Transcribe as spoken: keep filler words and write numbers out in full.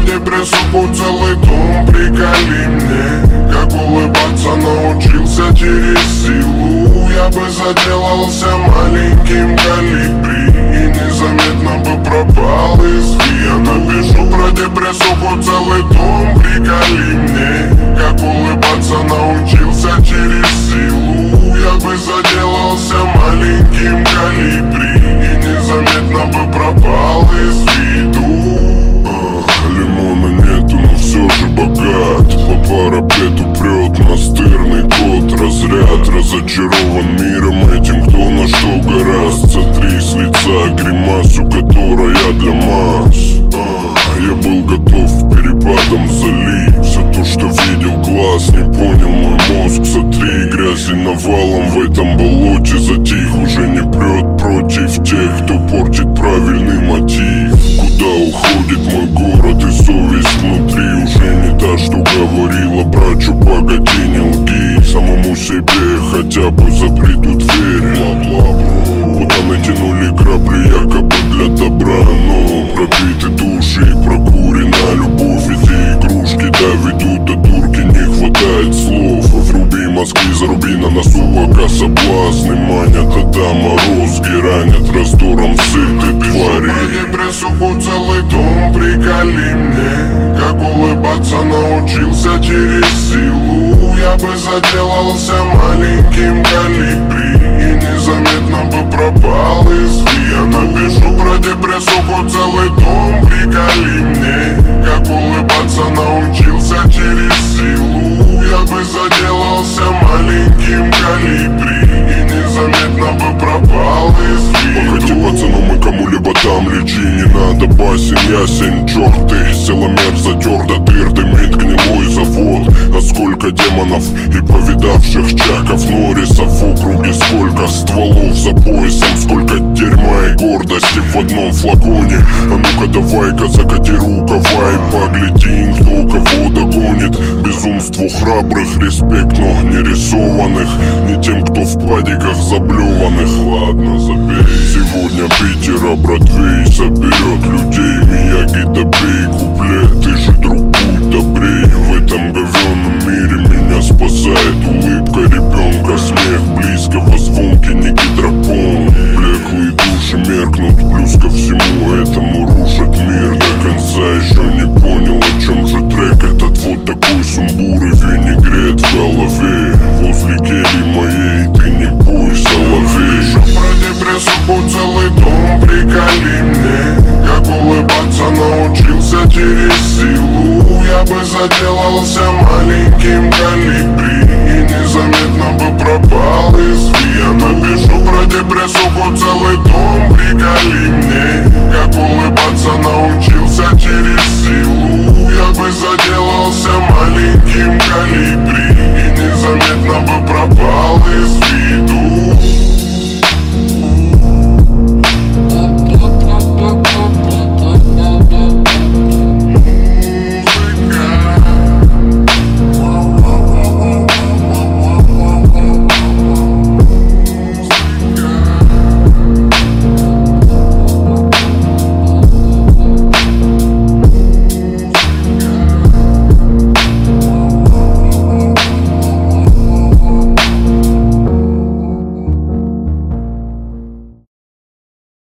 депрессуху целый дом, приколи мне. Как улыбаться научился через силу. Я бы заделался маленьким колибри и незаметно бы пропал из ви. Я напишу про депрессуху целый дом, приколи мне. Как улыбаться научился через силу. Я бы заделался маленьким колибри и незаметно бы пропал из виду. Лимона нету, но все же богат. По парапету прет настырный кот. Разряд разочарован миром этим, кто на что гораст. Сотри с лица гримасу, которая для масс. Я был готов к перепадам залить. Все то, что видел глаз, не понял мой мозг. Сотри грязи навалом в этом болоте. Затих, уже не прет против тех, кто портит правильный мотив. Куда уходит мой город и совесть внутри? Уже не та, что говорила брачу, погоди, не лги. Самому себе хотя бы запри ту дверь. Куда натянули крапли якобы для добра, но пробиты души и прокурена любовь. Эти игрушки доведут до дурки, не хватает слов. Вруби мозги, заруби на носу, пока соблазны манят. А да морозки ранят раздором сыты твари. Депрессуху целый дом, приколи мне. Как улыбаться научился через силу. Я бы заделался маленьким колибри и незаметно бы пропал из ви. Я напишу про депрессуху целый дом, приколи мне. Как улыбаться научился через силу. Я бы заделался маленьким колибри и незаметно бы пропал из виду. Погоди, пацану, мы кому-либо там лечи. Не надо басен, ясен, черт ты. Силомер затер до дыр, дымит гнилой завод. А сколько демонов и повидавших чаков Норрисов в округе. Сколько стволов за поясом, сколько дерьма и гордости в одном флаконе. А ну-ка давай-ка закати рукава и погляди, кто кого догонит. Безумству храбрых респект, но не рисованных. Не тем, кто в падиках заблеванных. Ладно, забей. Сегодня Питера Бродвей соберет людей. Мияги, добей куплет, ты же друг, будь добрей. В этом говёном мире меня спасает улыбка ребенка. Смех близкого, звонкий, не гидропон. Блеклые души меркнут, плюс ко всему этому рушат мир. До конца еще не понял, о чем же трек этот. Вот такой сумбур и винегрет в голове. Возле кельи моей ты не бойся, лови. Про депрессуху целый дом, приколи мне. Как улыбаться научился через силу. Я бы заделался маленьким колибри и незаметно бы пропал из ви. Я напишу про депрессуху целый дом, приколи мне. Как улыбаться научился через силу.